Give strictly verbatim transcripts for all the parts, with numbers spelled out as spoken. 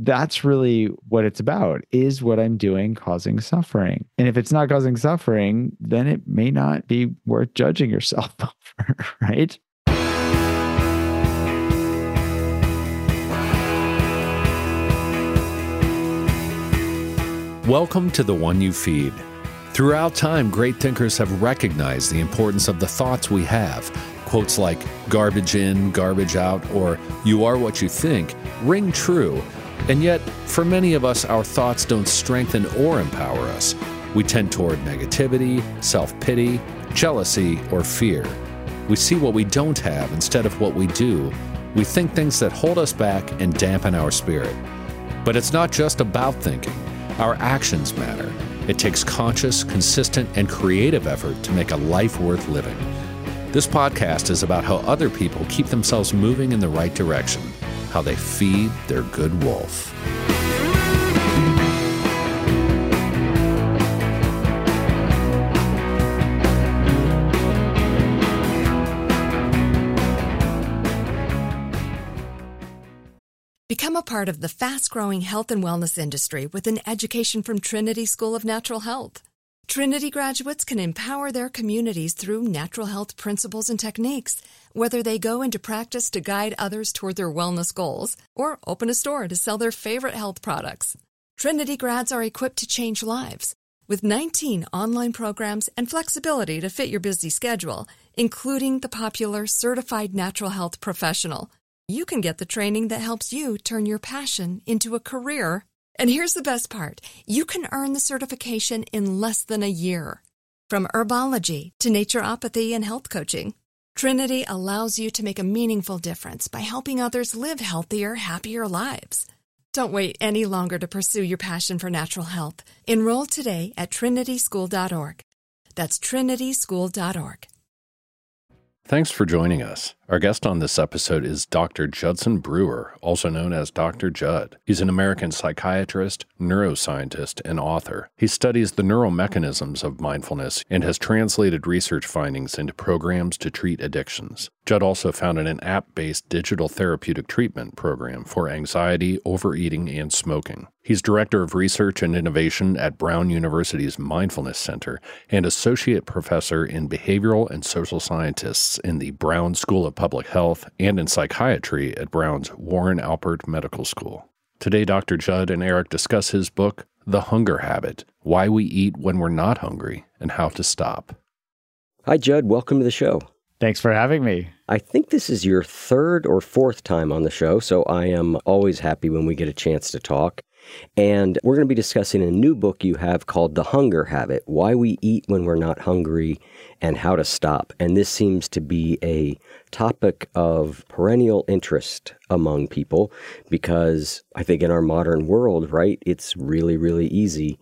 that's really what it's about. Is what I'm doing causing suffering? And if it's not causing suffering, then it may not be worth judging yourself over, right? Welcome to The One You Feed. Throughout time, great thinkers have recognized the importance of the thoughts we have. Quotes like garbage in, garbage out, or you are what you think ring true. And yet, for many of us, our thoughts don't strengthen or empower us. We tend toward negativity, self-pity, jealousy, or fear. We see what we don't have instead of what we do. We think things that hold us back and dampen our spirit. But it's not just about thinking. Our actions matter. It takes conscious, consistent, and creative effort to make a life worth living. This podcast is about how other people keep themselves moving in the right direction, how they feed their good wolf. Become a part of the fast-growing health and wellness industry with an education from Trinity School of Natural Health. Trinity graduates can empower their communities through natural health principles and techniques, whether they go into practice to guide others toward their wellness goals or open a store to sell their favorite health products. Trinity grads are equipped to change lives with nineteen online programs and flexibility to fit your busy schedule, including the popular Certified Natural Health Professional. You can get the training that helps you turn your passion into a career. And here's the best part. You can earn the certification in less than a year. From herbology to naturopathy and health coaching, Trinity allows you to make a meaningful difference by helping others live healthier, happier lives. Don't wait any longer to pursue your passion for natural health. Enroll today at trinity school dot org. That's trinity school dot org. Thanks for joining us. Our guest on this episode is Doctor Judson Brewer, also known as Doctor Judd. He's an American psychiatrist, neuroscientist, and author. He studies the neural mechanisms of mindfulness and has translated research findings into programs to treat addictions. Judd also founded an app-based digital therapeutic treatment program for anxiety, overeating, and smoking. He's Director of Research and Innovation at Brown University's Mindfulness Center and Associate Professor in Behavioral and Social Scientists in the Brown School of Public Health and in Psychiatry at Brown's Warren Alpert Medical School. Today, Doctor Judd and Eric discuss his book, The Hunger Habit: Why We Eat When We're Not Hungry and How to Stop. Hi, Judd. Welcome to the show. Thanks for having me. I think this is your third or fourth time on the show, so I am always happy when we get a chance to talk. And we're going to be discussing a new book you have called The Hunger Habit: Why We Eat When We're Not Hungry and How to Stop. And this seems to be a topic of perennial interest among people because I think in our modern world, right, it's really, really easy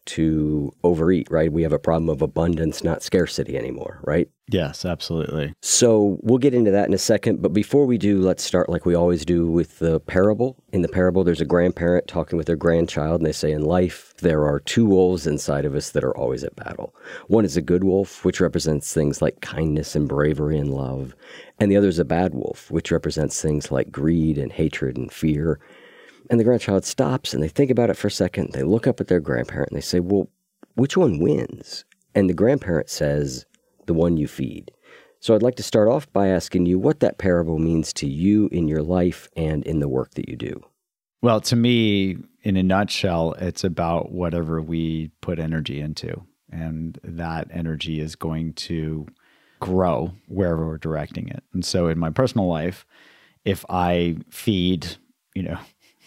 to overeat, right? We have a problem of abundance, not scarcity anymore, right? Yes, absolutely. So we'll get into that in a second. But before we do, let's start like we always do with the parable. In the parable, there's a grandparent talking with their grandchild, and they say, in life, there are two wolves inside of us that are always at battle. One is a good wolf, which represents things like kindness and bravery and love. And the other is a bad wolf, which represents things like greed and hatred and fear. And the grandchild stops and they think about it for a second. They look up at their grandparent and they say, well, which one wins? And the grandparent says, the one you feed. So I'd like to start off by asking you what that parable means to you in your life and in the work that you do. Well, to me, in a nutshell, it's about whatever we put energy into. And that energy is going to grow wherever we're directing it. And so in my personal life, if I feed, you know,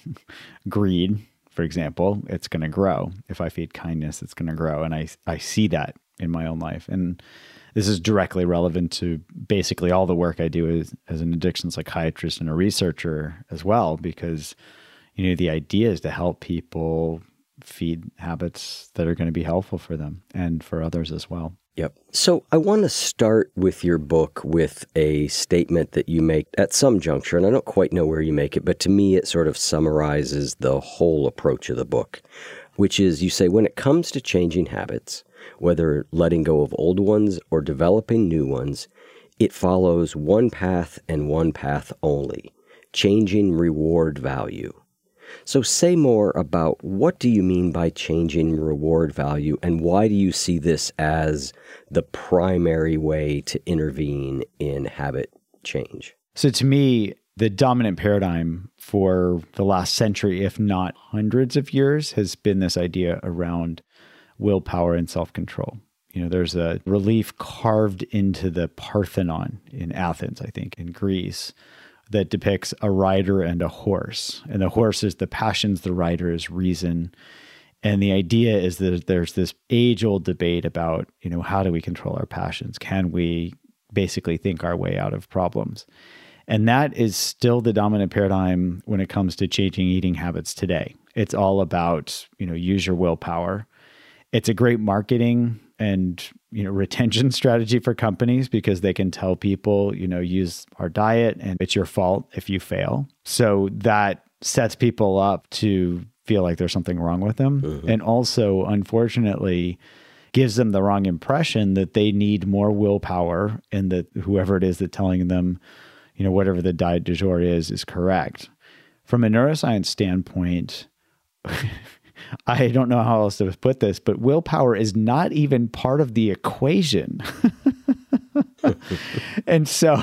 greed, for example, it's going to grow. If I feed kindness, it's going to grow. And I, I see that in my own life. And this is directly relevant to basically all the work I do as, as an addiction psychiatrist and a researcher as well, because, you know, the idea is to help people feed habits that are going to be helpful for them and for others as well. Yep. So I want to start with your book with a statement that you make at some juncture, and I don't quite know where you make it, but to me it sort of summarizes the whole approach of the book, which is you say, when it comes to changing habits, whether letting go of old ones or developing new ones, it follows one path and one path only: changing reward value. So say more about what do you mean by changing reward value, and why do you see this as the primary way to intervene in habit change? So to me, the dominant paradigm for the last century, if not hundreds of years, has been this idea around willpower and self-control. You know, there's a relief carved into the Parthenon in Athens, I think, in Greece, that depicts a rider and a horse. And the horse is the passions, the rider is reason. And the idea is that there's this age-old debate about, you know, how do we control our passions? Can we basically think our way out of problems? And that is still the dominant paradigm when it comes to changing eating habits today. It's all about, you know, use your willpower. It's a great marketing and, you know, retention strategy for companies because they can tell people, you know, use our diet and it's your fault if you fail. So that sets people up to feel like there's something wrong with them. Mm-hmm. And also, unfortunately, gives them the wrong impression that they need more willpower and that whoever it is that's telling them, you know, whatever the diet du jour is, is correct. From a neuroscience standpoint, I don't know how else to put this, but willpower is not even part of the equation. And so,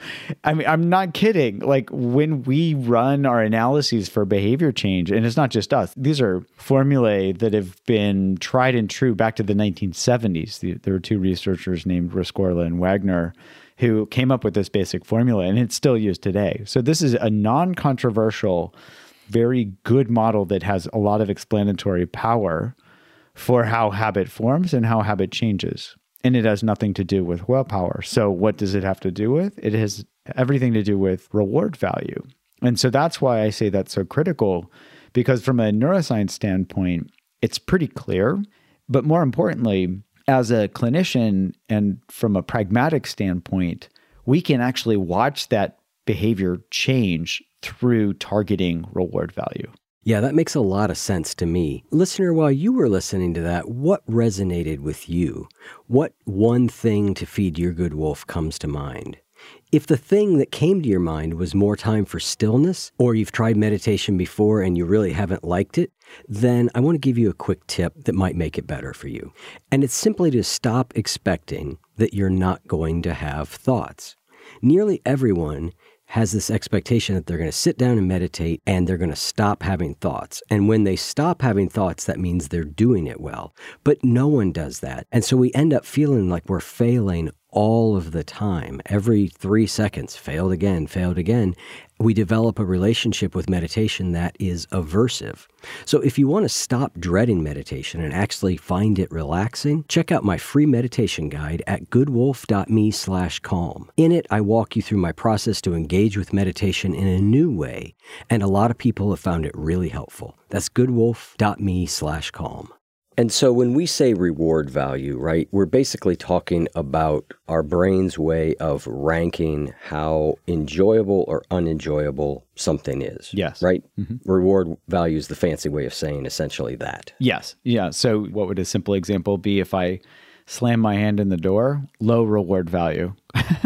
I mean, I'm not kidding. Like when we run our analyses for behavior change, and it's not just us, these are formulae that have been tried and true back to the nineteen seventies. There were two researchers named Rescorla and Wagner who came up with this basic formula, and it's still used today. So this is a non-controversial, very good model that has a lot of explanatory power for how habit forms and how habit changes. And it has nothing to do with willpower. So what does it have to do with? It has everything to do with reward value. And so that's why I say that's so critical, because from a neuroscience standpoint, it's pretty clear. But more importantly, as a clinician and from a pragmatic standpoint, we can actually watch that behavior change through targeting reward value. Yeah, that makes a lot of sense to me. Listener, while you were listening to that, what resonated with you? What one thing to feed your good wolf comes to mind? If the thing that came to your mind was more time for stillness, or you've tried meditation before and you really haven't liked it, then I want to give you a quick tip that might make it better for you. And it's simply to stop expecting that you're not going to have thoughts. Nearly everyone has this expectation that they're going to sit down and meditate and they're going to stop having thoughts. And when they stop having thoughts, that means they're doing it well. But no one does that. And so we end up feeling like we're failing all of the time. Every three seconds, failed again, failed again. We develop a relationship with meditation that is aversive. So if you want to stop dreading meditation and actually find it relaxing, check out my free meditation guide at goodwolf.me slash calm. In it, I walk you through my process to engage with meditation in a new way. And a lot of people have found it really helpful. That's goodwolf.me slash calm. And so when we say reward value, right, we're basically talking about our brain's way of ranking how enjoyable or unenjoyable something is. Yes. Right? Mm-hmm. Reward value is the fancy way of saying essentially that. Yes. Yeah. So what would a simple example be if I slam my hand in the door? Low reward value.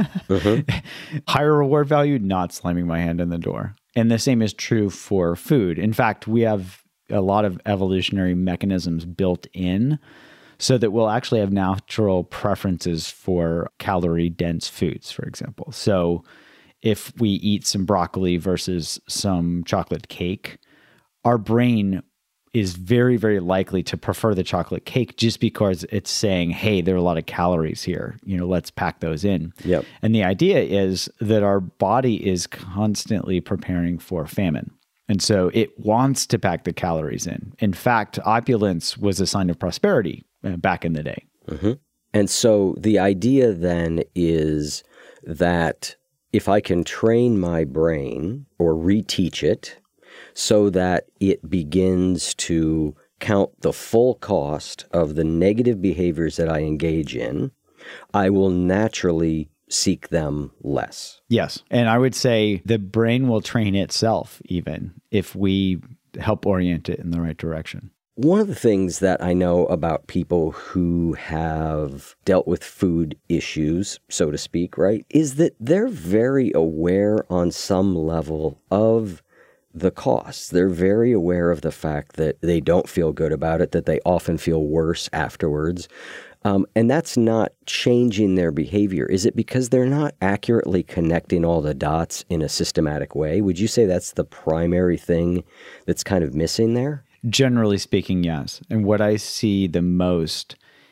Mm-hmm. Higher reward value, not slamming my hand in the door. And the same is true for food. In fact, we have a lot of evolutionary mechanisms built in so that we'll actually have natural preferences for calorie-dense foods, for example. So if we eat some broccoli versus some chocolate cake, our brain is very, very likely to prefer the chocolate cake just because it's saying, hey, there are a lot of calories here. You know, let's pack those in. Yep. And the idea is that our body is constantly preparing for famine. And so it wants to pack the calories in. In fact, opulence was a sign of prosperity uh, back in the day. Mm-hmm. And so the idea then is that if I can train my brain or reteach it so that it begins to count the full cost of the negative behaviors that I engage in, I will naturally seek them less. Yes. And I would say the brain will train itself even if we help orient it in the right direction. One of the things that I know about people who have dealt with food issues, so to speak, right, is that they're very aware on some level of the costs. They're very aware of the fact that they don't feel good about it, that they often feel worse afterwards. Um, and that's not changing their behavior. Is it because they're not accurately connecting all the dots in a systematic way? Would you say that's the primary thing that's kind of missing there? Generally speaking, yes. And what I see the most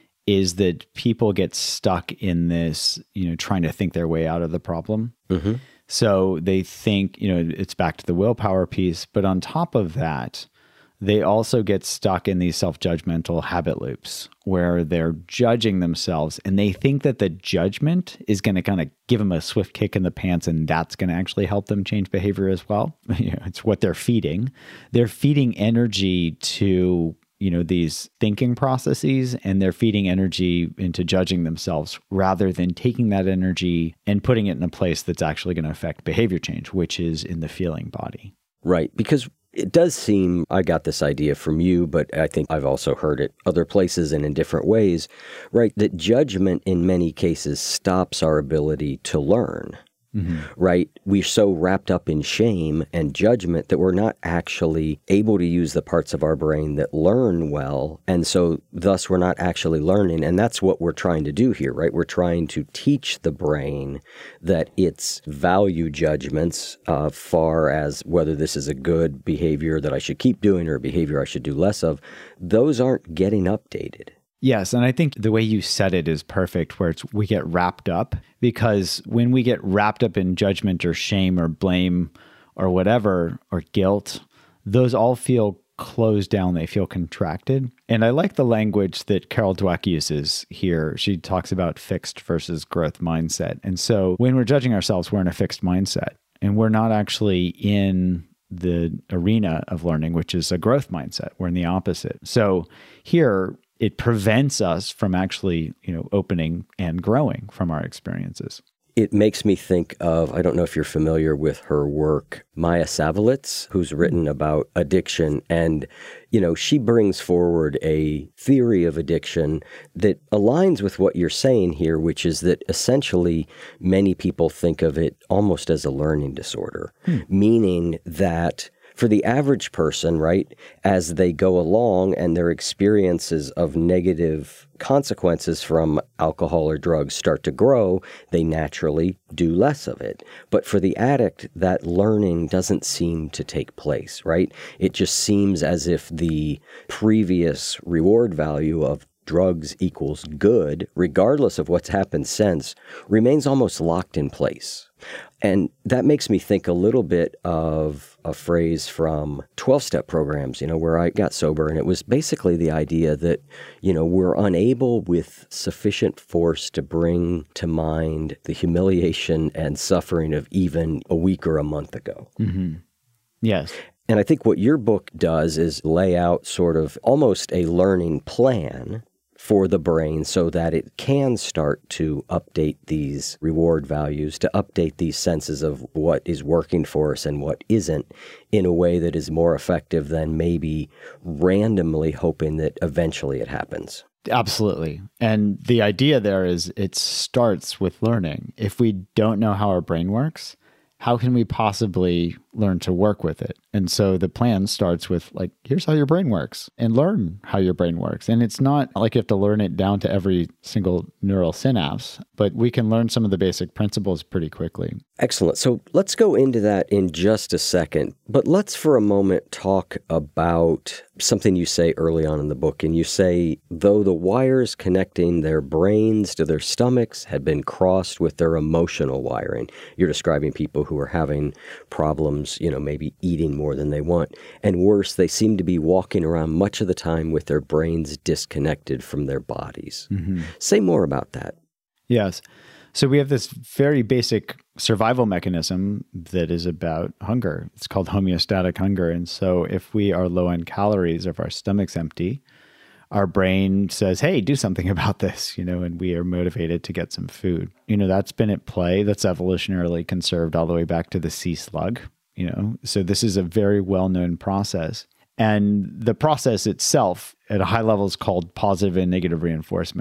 is that people get stuck in this, you know, trying to think their way out of the problem. Mm-hmm. So they think, you know, it's back to the willpower piece. But on top of that, they also get stuck in these self-judgmental habit loops where they're judging themselves and they think that the judgment is going to kind of give them a swift kick in the pants and that's going to actually help them change behavior as well. You know, it's what they're feeding. They're feeding energy to, you know, these thinking processes, and they're feeding energy into judging themselves rather than taking that energy and putting it in a place that's actually going to affect behavior change, which is in the feeling body. Right. Because it does seem, I got this idea from you, but I think I've also heard it other places and in different ways, right? That judgment in many cases stops our ability to learn. Mm-hmm. Right? We're so wrapped up in shame and judgment that we're not actually able to use the parts of our brain that learn well. And so thus we're not actually learning. And that's what we're trying to do here, right? We're trying to teach the brain that its value judgments, uh, far as whether this is a good behavior that I should keep doing or a behavior I should do less of, those aren't getting updated. Yes, and I think the way you said it is perfect, where it's we get wrapped up, because when we get wrapped up in judgment or shame or blame or whatever, or guilt, those all feel closed down, they feel contracted. And I like the language that Carol Dweck uses here. She talks about fixed versus growth mindset. And so when we're judging ourselves, we're in a fixed mindset, and we're not actually in the arena of learning, which is a growth mindset. We're in the opposite. So here, it prevents us from actually, you know, opening and growing from our experiences. It makes me think of, I don't know if you're familiar with her work, Maya Savelitz, who's written about addiction. And, you know, she brings forward a theory of addiction that aligns with what you're saying here, which is that essentially many people think of it almost as a learning disorder, hmm. meaning that for the average person, right, as they go along and their experiences of negative consequences from alcohol or drugs start to grow, they naturally do less of it. But for the addict, that learning doesn't seem to take place, right? It just seems as if the previous reward value of drugs equals good, regardless of what's happened since, remains almost locked in place. And that makes me think a little bit of a phrase from twelve-step programs, you know, where I got sober. And it was basically the idea that, you know, we're unable with sufficient force to bring to mind the humiliation and suffering of even a week or a month ago. Mm-hmm. Yes. And I think what your book does is lay out sort of almost a learning plan for the brain so that it can start to update these reward values, to update these senses of what is working for us and what isn't in a way that is more effective than maybe randomly hoping that eventually it happens. Absolutely. And the idea there is it starts with learning. If we don't know how our brain works, how can we possibly learn to work with it? And so the plan starts with like, here's how your brain works, and learn how your brain works. And it's not like you have to learn it down to every single neural synapse, but we can learn some of the basic principles pretty quickly. Excellent. So let's go into that in just a second, but let's for a moment talk about something you say early on in the book. And you say, though the wires connecting their brains to their stomachs had been crossed with their emotional wiring, you're describing people who are having problems, you know, maybe eating more than they want. And worse, they seem to be walking around much of the time with their brains disconnected from their bodies. Mm-hmm. Say more about that. Yes. So we have this very basic survival mechanism that is about hunger. It's called homeostatic hunger. And so if we are low on calories, if our stomach's empty, our brain says, hey, do something about this, you know, and we are motivated to get some food. You know, that's been at play. That's evolutionarily conserved all the way back to the sea slug, you know. So this is a very well-known process. And the process itself at a high level is called positive and negative reinforcement.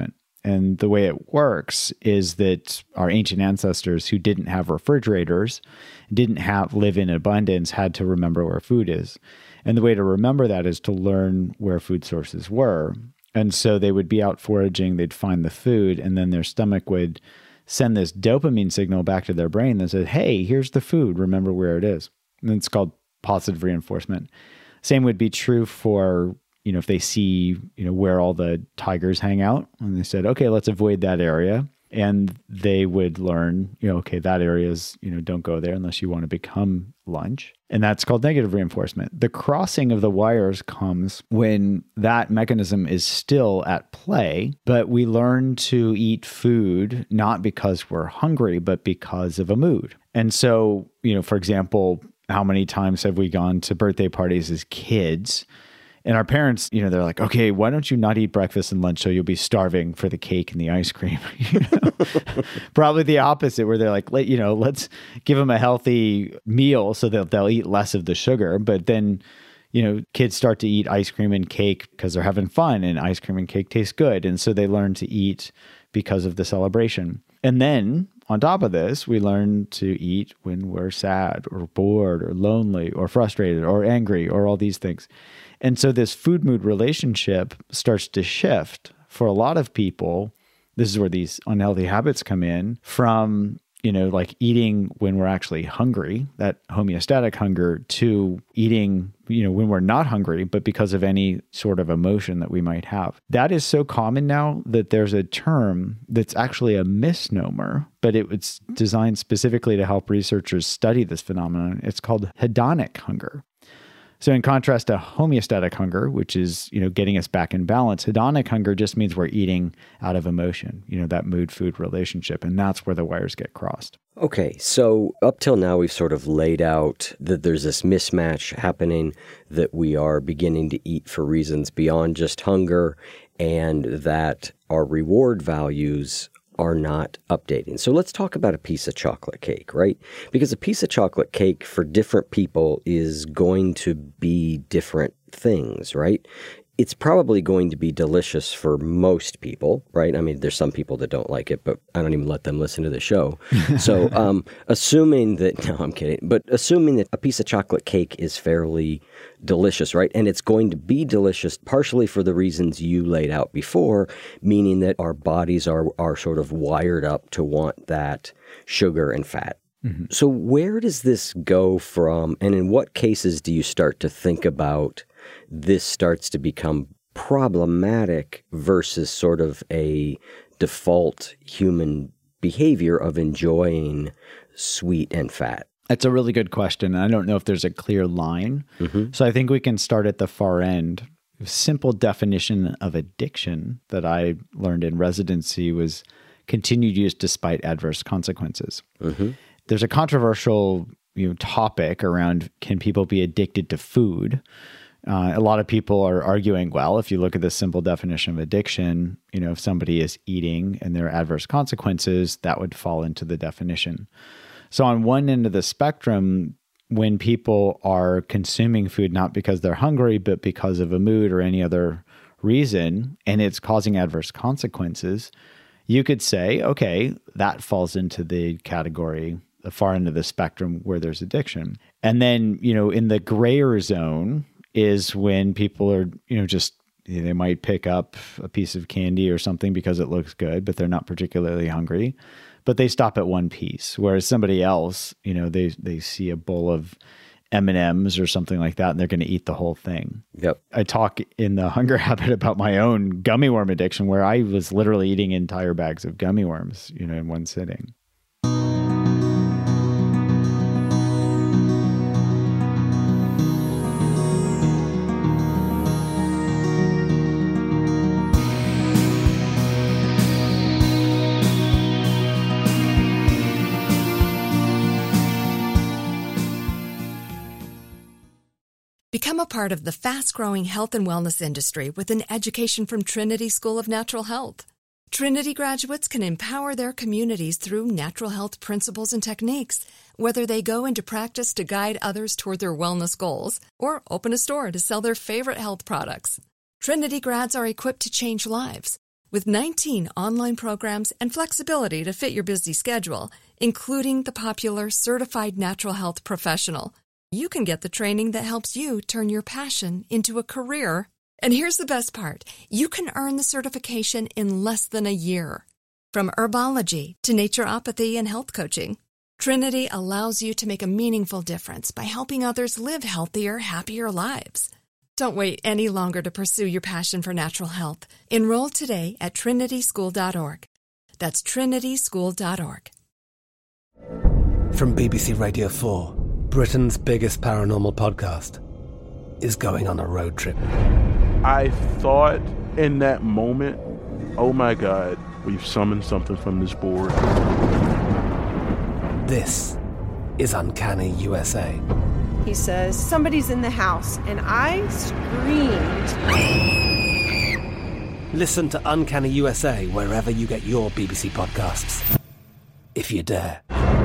And the way it works is that our ancient ancestors who didn't have refrigerators, didn't have live in abundance, had to remember where food is. And the way to remember that is to learn where food sources were. And so they would be out foraging, they'd find the food, and then their stomach would send this dopamine signal back to their brain that says, hey, here's the food, remember where it is. And it's called positive reinforcement. Same would be true for, you know, if they see, you know, where all the tigers hang out, and they said, okay, let's avoid that area. And they would learn, you know, okay, that area is, you know, don't go there unless you want to become lunch. And that's called negative reinforcement. The crossing of the wires comes when that mechanism is still at play, but we learn to eat food not because we're hungry, but because of a mood. And so, you know, for example, how many times have we gone to birthday parties as kids? And our parents, you know, they're like, okay, why don't you not eat breakfast and lunch so you'll be starving for the cake and the ice cream? You know? Probably the opposite, where they're like, let, you know, let's give them a healthy meal so that they'll eat less of the sugar. But then, you know, kids start to eat ice cream and cake because they're having fun, and ice cream and cake taste good. And so they learn to eat because of the celebration. And then on top of this, we learn to eat when we're sad or bored or lonely or frustrated or angry or all these things. And so this food-mood relationship starts to shift for a lot of people. This is where these unhealthy habits come in from, you know, like eating when we're actually hungry, that homeostatic hunger, to eating, you know, when we're not hungry, but because of any sort of emotion that we might have. That is so common now that there's a term that's actually a misnomer, but it was designed specifically to help researchers study this phenomenon. It's called hedonic hunger. So in contrast to homeostatic hunger, which is, you know, getting us back in balance, hedonic hunger just means we're eating out of emotion, you know, that mood-food relationship. And that's where the wires get crossed. Okay, so up till now, we've sort of laid out that there's this mismatch happening, that we are beginning to eat for reasons beyond just hunger, and that our reward values are not updating. So let's talk about a piece of chocolate cake, right? Because a piece of chocolate cake for different people is going to be different things, right? It's probably going to be delicious for most people, right? I mean, there's some people that don't like it, but I don't even let them listen to the show. So um, assuming that, no, I'm kidding, but assuming that a piece of chocolate cake is fairly delicious, right? And it's going to be delicious partially for the reasons you laid out before, meaning that our bodies are, are sort of wired up to want that sugar and fat. Mm-hmm. So where does this go from, and in what cases do you start to think about this starts to become problematic versus sort of a default human behavior of enjoying sweet and fat? That's a really good question. I don't know if there's a clear line. Mm-hmm. So I think we can start at the far end. A simple definition of addiction that I learned in residency was continued use despite adverse consequences. Mm-hmm. There's a controversial, you know, topic around, can people be addicted to food? Uh, a lot of people are arguing, well, if you look at the simple definition of addiction, you know, if somebody is eating and there are adverse consequences, that would fall into the definition. So on one end of the spectrum, when people are consuming food not because they're hungry, but because of a mood or any other reason, and it's causing adverse consequences, you could say, okay, that falls into the category, the far end of the spectrum where there's addiction. And then, you know, in the grayer zone is when people are, you know, just, you know, they might pick up a piece of candy or something because it looks good, but they're not particularly hungry, but they stop at one piece. Whereas somebody else, you know, they, they see a bowl of M and M's or something like that, and they're going to eat the whole thing. Yep. I talk in the Hunger Habit about my own gummy worm addiction, where I was literally eating entire bags of gummy worms, you know, in one sitting. Become a part of the fast-growing health and wellness industry with an education from Trinity School of Natural Health. Trinity graduates can empower their communities through natural health principles and techniques, whether they go into practice to guide others toward their wellness goals or open a store to sell their favorite health products. Trinity grads are equipped to change lives. With nineteen online programs and flexibility to fit your busy schedule, including the popular Certified Natural Health Professional, you can get the training that helps you turn your passion into a career. And here's the best part. You can earn the certification in less than a year. From herbology to naturopathy and health coaching, Trinity allows you to make a meaningful difference by helping others live healthier, happier lives. Don't wait any longer to pursue your passion for natural health. Enroll today at trinity school dot org. That's trinity school dot org. From B B C Radio four, Britain's biggest paranormal podcast is going on a road trip. I thought in that moment, oh my God, we've summoned something from this board. This is Uncanny U S A. He says, somebody's in the house, and I screamed. Listen to Uncanny U S A wherever you get your B B C podcasts, if you dare.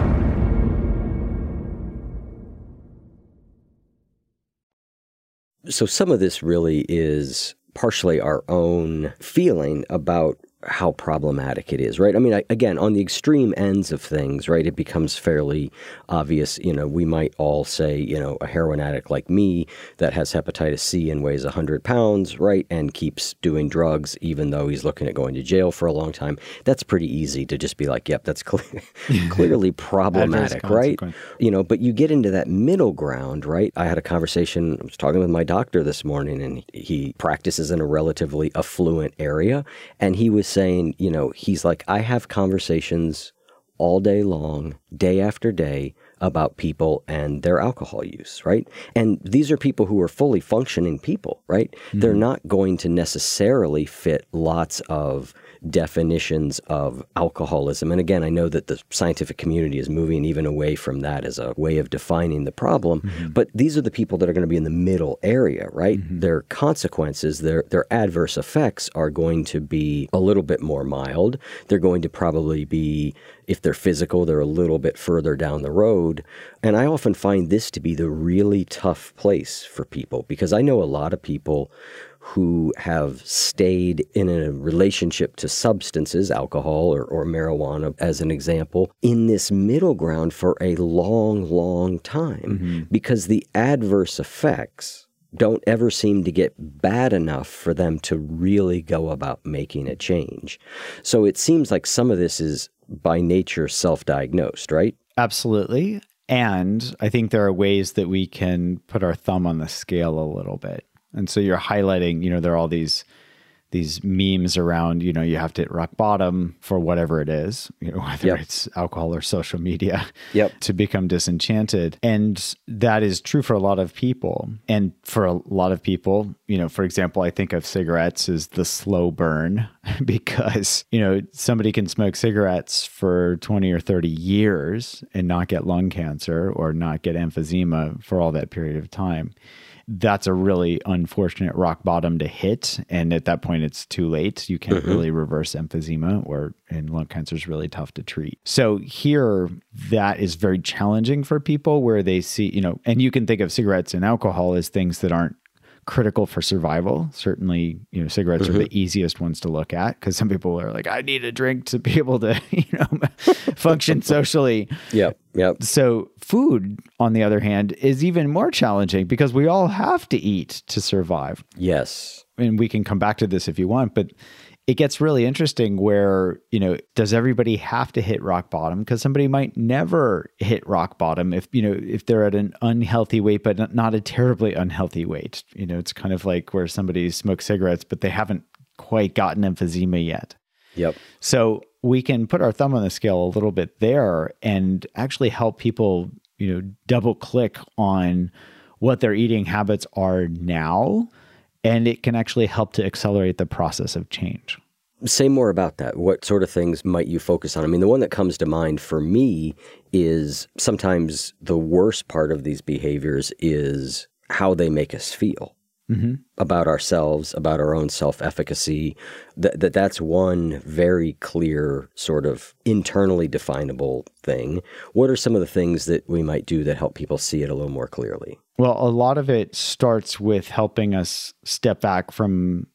So some of this really is partially our own feeling about how problematic it is, right? I mean, I, again, on the extreme ends of things, right, it becomes fairly obvious. You know, we might all say, you know, a heroin addict like me that has hepatitis C and weighs one hundred pounds, right, and keeps doing drugs even though he's looking at going to jail for a long time. That's pretty easy to just be like, yep, that's clear, clearly problematic, right? You know, but you get into that middle ground, right? I had a conversation, I was talking with my doctor this morning, and he practices in a relatively affluent area, and he was saying, you know, he's like, I have conversations all day long, day after day, about people and their alcohol use, right? And these are people who are fully functioning people, right? Mm-hmm. They're not going to necessarily fit lots of definitions of alcoholism. And again, I know that the scientific community is moving even away from that as a way of defining the problem, mm-hmm. but these are the people that are going to be in the middle area, right? Mm-hmm. Their consequences, their their adverse effects are going to be a little bit more mild. They're going to probably be, if they're physical, they're a little bit further down the road. And I often find this to be the really tough place for people, because I know a lot of people who have stayed in a relationship to substances, alcohol or, or marijuana as an example, in this middle ground for a long, long time, mm-hmm. because the adverse effects don't ever seem to get bad enough for them to really go about making a change. So it seems like some of this is by nature self-diagnosed, right? Absolutely. And I think there are ways that we can put our thumb on the scale a little bit. And so you're highlighting, you know, there are all these these memes around, you know, you have to hit rock bottom for whatever it is, you know, whether yep. it's alcohol or social media, yep. to become disenchanted. And that is true for a lot of people. And for a lot of people, you know, for example, I think of cigarettes as the slow burn because, you know, somebody can smoke cigarettes for twenty or thirty years and not get lung cancer or not get emphysema for all that period of time. That's a really unfortunate rock bottom to hit. And at that point, it's too late. You can't mm-hmm. really reverse emphysema, or and lung cancer is really tough to treat. So here, that is very challenging for people where they see, you know, and you can think of cigarettes and alcohol as things that aren't critical for survival. Certainly, you know, cigarettes mm-hmm. are the easiest ones to look at because some people are like, I need a drink to be able to, you know, function socially. Yep. Yep. So food, on the other hand, is even more challenging because we all have to eat to survive. Yes. And we can come back to this if you want, but it gets really interesting where, you know, does everybody have to hit rock bottom? Because somebody might never hit rock bottom if, you know, if they're at an unhealthy weight, but not a terribly unhealthy weight. You know, it's kind of like where somebody smokes cigarettes, but they haven't quite gotten emphysema yet. Yep. So we can put our thumb on the scale a little bit there and actually help people, you know, double click on what their eating habits are now. And it can actually help to accelerate the process of change. Say more about that. What sort of things might you focus on? I mean, the one that comes to mind for me is sometimes the worst part of these behaviors is how they make us feel. Mm-hmm. About ourselves, about our own self-efficacy, that, that that's one very clear sort of internally definable thing. What are some of the things that we might do that help people see it a little more clearly? Well, a lot of it starts with helping us step back from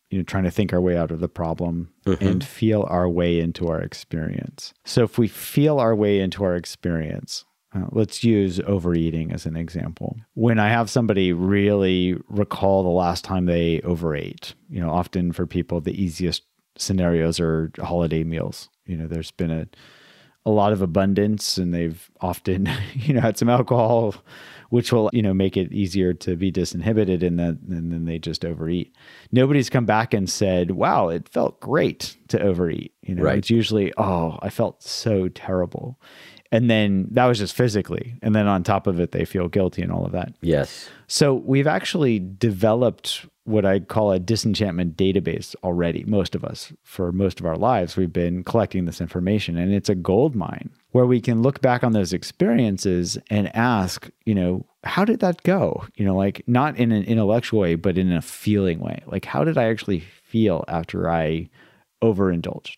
you know, trying to think our way out of the problem Mm-hmm. and feel our way into our experience. So if we feel our way into our experience, uh, let's use overeating as an example. When I have somebody really recall the last time they overate, you know, often for people, the easiest scenarios are holiday meals. You know, there's been a a lot of abundance and they've often, you know, had some alcohol, which will, you know, make it easier to be disinhibited, and then, and then they just overeat. Nobody's come back and said, wow, it felt great to overeat. You know, Right. It's usually, oh, I felt so terrible. And then that was just physically. And then on top of it, they feel guilty and all of that. Yes. So we've actually developed what I call a disenchantment database already. Most of us, for most of our lives, we've been collecting this information, and it's a gold mine where we can look back on those experiences and ask, you know, how did that go? You know, like not in an intellectual way, but in a feeling way. Like, how did I actually feel after I overindulged?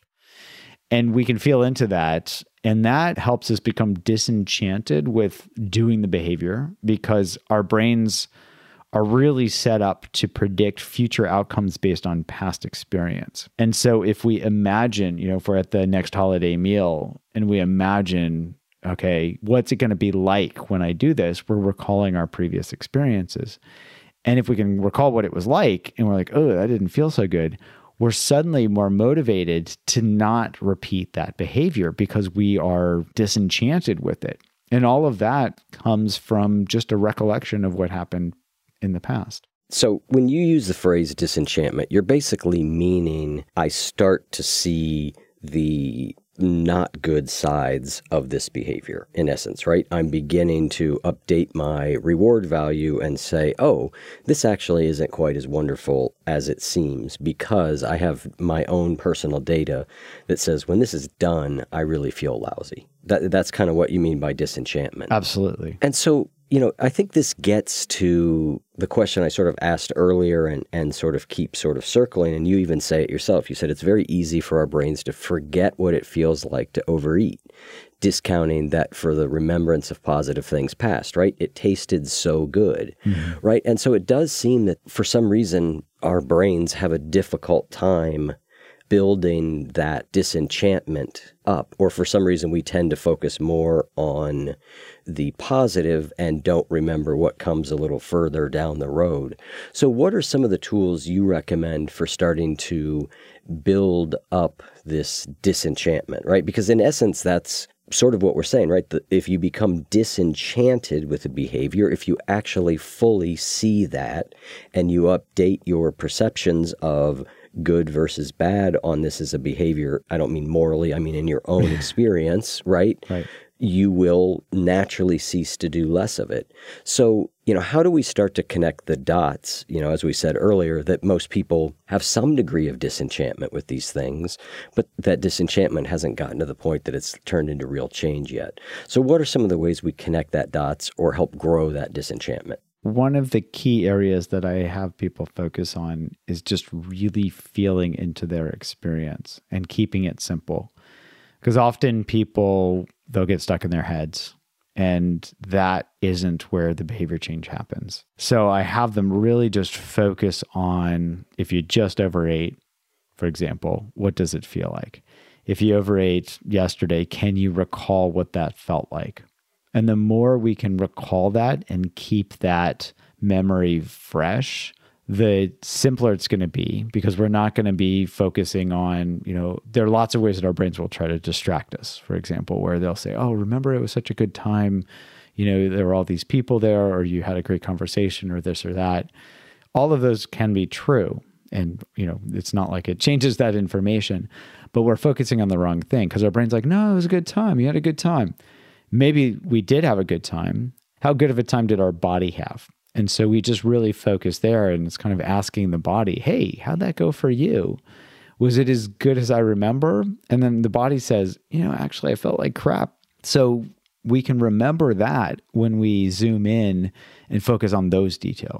And we can feel into that. And that helps us become disenchanted with doing the behavior, because our brains are really set up to predict future outcomes based on past experience. And so if we imagine, you know, if we're at the next holiday meal and we imagine, okay, what's it going to be like when I do this? We're recalling our previous experiences. And if we can recall what it was like and we're like, oh, that didn't feel so good, we're suddenly more motivated to not repeat that behavior because we are disenchanted with it. And all of that comes from just a recollection of what happened in the past. So when you use the phrase disenchantment, you're basically meaning I start to see the not good sides of this behavior, in essence, right? I'm beginning to update my reward value and say, oh, this actually isn't quite as wonderful as it seems, because I have my own personal data that says when this is done, I really feel lousy. That, that's kind of what you mean by disenchantment. Absolutely. And so, you know, I think this gets to the question I sort of asked earlier and, and sort of keep sort of circling, and you even say it yourself. You said it's very easy for our brains to forget what it feels like to overeat, discounting that for the remembrance of positive things past, right? It tasted so good, mm-hmm. right? And so it does seem that for some reason our brains have a difficult time building that disenchantment up, or for some reason we tend to focus more on the positive and don't remember what comes a little further down the road. So what are some of the tools you recommend for starting to build up this disenchantment, right? Because in essence, that's sort of what we're saying, right? The, if you become disenchanted with a behavior, if you actually fully see that and you update your perceptions of good versus bad on this as a behavior, I don't mean morally, I mean in your own experience, right? Right. You will naturally cease to do less of it. So, you know, how do we start to connect the dots? You know, as we said earlier, that most people have some degree of disenchantment with these things, but that disenchantment hasn't gotten to the point that it's turned into real change yet. So what are some of the ways we connect that dots or help grow that disenchantment? One of the key areas that I have people focus on is just really feeling into their experience and keeping it simple. Because often people, they'll get stuck in their heads, and that isn't where the behavior change happens. So I have them really just focus on, if you just overate, for example, what does it feel like? If you overate yesterday, can you recall what that felt like? And the more we can recall that and keep that memory fresh, the simpler it's going to be, because we're not going to be focusing on, you know, there are lots of ways that our brains will try to distract us, for example, where they'll say, oh, remember it was such a good time. You know, there were all these people there, or you had a great conversation, or this or that. All of those can be true. And, you know, it's not like it changes that information, but we're focusing on the wrong thing because our brain's like, no, it was a good time. You had a good time. Maybe we did have a good time. How good of a time did our body have? And so we just really focus there, and it's kind of asking the body, hey, how'd that go for you? Was it as good as I remember? And then the body says, you know, actually, I felt like crap. So we can remember that when we zoom in and focus on those details.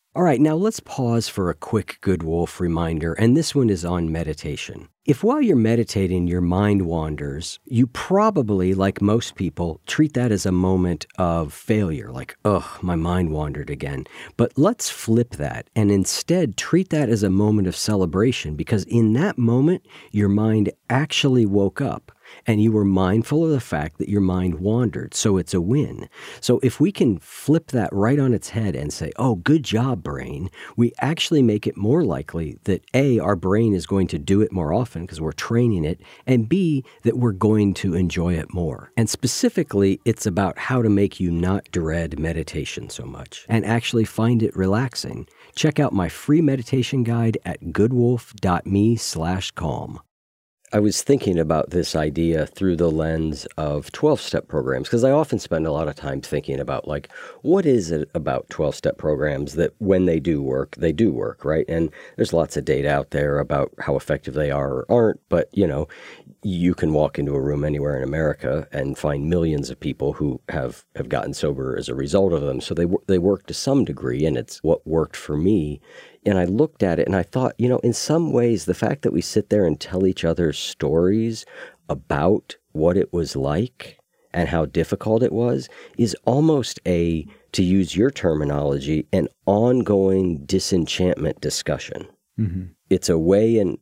All right, now let's pause for a quick Good Wolf reminder, and this one is on meditation. If while you're meditating, your mind wanders, you probably, like most people, treat that as a moment of failure, like, ugh, my mind wandered again. But let's flip that and instead treat that as a moment of celebration, because in that moment, your mind actually woke up. And you were mindful of the fact that your mind wandered, so it's a win. So if we can flip that right on its head and say, oh, good job, brain, we actually make it more likely that A, our brain is going to do it more often because we're training it, and B, that we're going to enjoy it more. And specifically, it's about how to make you not dread meditation so much and actually find it relaxing. Check out my free meditation guide at goodwolf.me slash calm. I was thinking about this idea through the lens of twelve-step programs, because I often spend a lot of time thinking about, like, what is it about twelve-step programs that when they do work, they do work, right? And there's lots of data out there about how effective they are or aren't, but, you know, you can walk into a room anywhere in America and find millions of people who have, have gotten sober as a result of them. So they they work to some degree, and it's what worked for me. And I looked at it and I thought, you know, in some ways, the fact that we sit there and tell each other stories about what it was like and how difficult it was is almost a, to use your terminology, an ongoing disenchantment discussion. Mm-hmm. It's a way in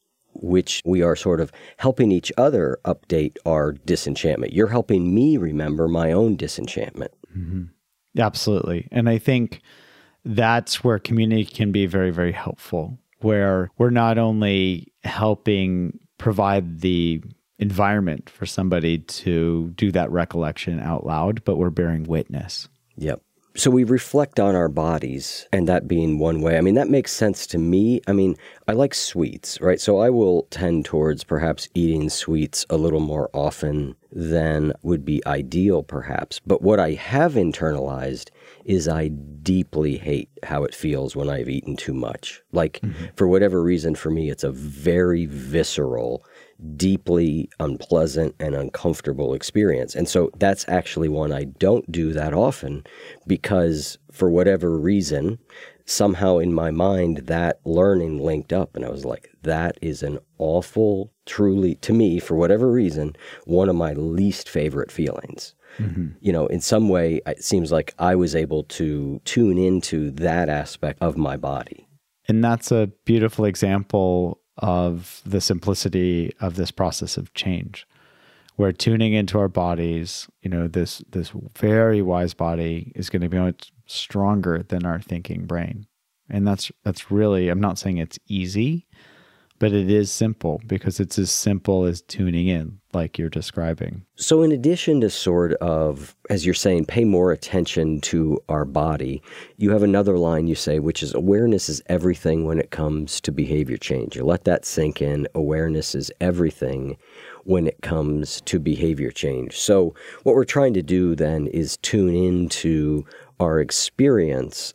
which we are sort of helping each other update our disenchantment. You're helping me remember my own disenchantment. Mm-hmm. Absolutely. And I think that's where community can be very, very helpful, where we're not only helping provide the environment for somebody to do that recollection out loud, but we're bearing witness. Yep. So we reflect on our bodies, and that being one way. I mean, that makes sense to me. I mean, I like sweets, right? So I will tend towards perhaps eating sweets a little more often than would be ideal, perhaps. But what I have internalized is I deeply hate how it feels when I've eaten too much. Like, mm-hmm. for whatever reason, for me, it's a very visceral, deeply unpleasant and uncomfortable experience. And so that's actually one I don't do that often because for whatever reason, somehow in my mind, that learning linked up. And I was like, that is an awful, truly, to me, for whatever reason, one of my least favorite feelings. Mm-hmm. You know, in some way, it seems like I was able to tune into that aspect of my body. And that's a beautiful example of the simplicity of this process of change. We're tuning into our bodies. You know, this this very wise body is going to be much stronger than our thinking brain. And that's that's really, I'm not saying it's easy, but it is simple because it's as simple as tuning in, like you're describing. So in addition to sort of, as you're saying, pay more attention to our body, you have another line you say, which is awareness is everything when it comes to behavior change. You let that sink in. Awareness is everything when it comes to behavior change. So what we're trying to do then is tune into our experience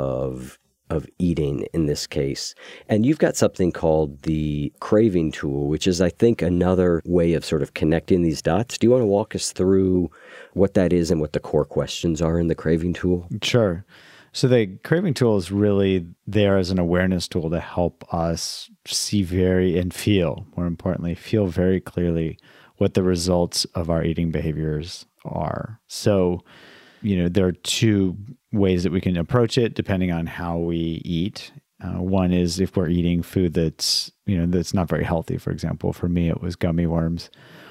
of of eating in this case. And you've got something called the craving tool, which is, I think, another way of sort of connecting these dots. Do you want to walk us through what that is and what the core questions are in the craving tool? Sure. So the craving tool is really there as an awareness tool to help us see very, and feel, more importantly, feel very clearly what the results of our eating behaviors are. So, you know, there are two ways that we can approach it depending on how we eat. Uh, one is if we're eating food that's, you know, that's not very healthy. For example, for me, it was gummy worms.